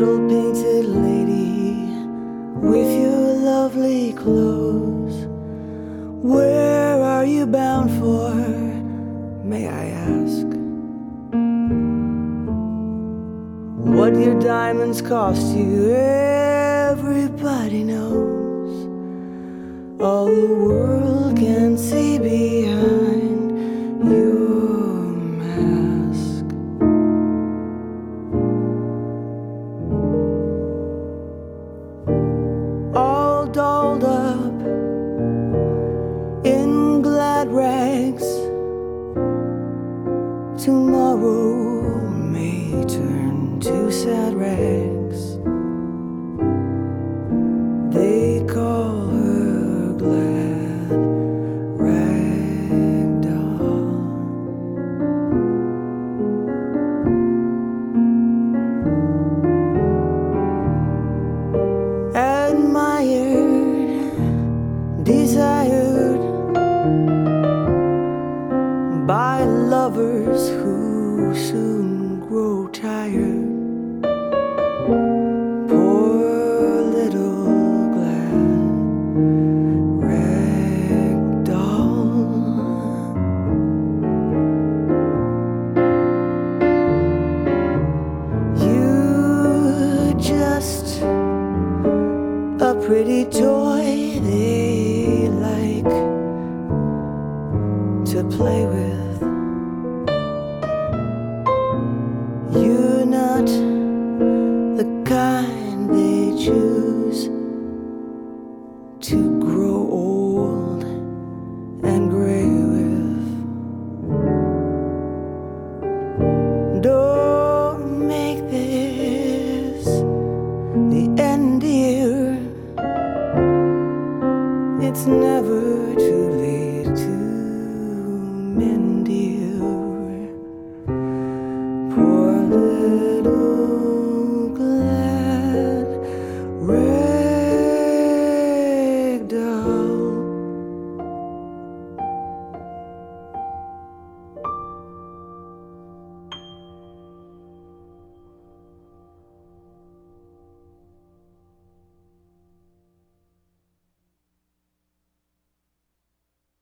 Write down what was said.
little painted lady with your lovely clothes, where are you bound for, may I ask? What your diamonds cost you, everybody knows. All the world can see behind your mask. All dolled up in glad rags, tomorrow may turn to sad rags. They call her glad rag doll. Admired, desired by lovers who soon grow tired. Poor little glad rag doll. You just a pretty toy they like to play with. You're not the kind they choose to grow old and gray with. Don't make this the end, dear. It's never too late to mend, dear. Poor little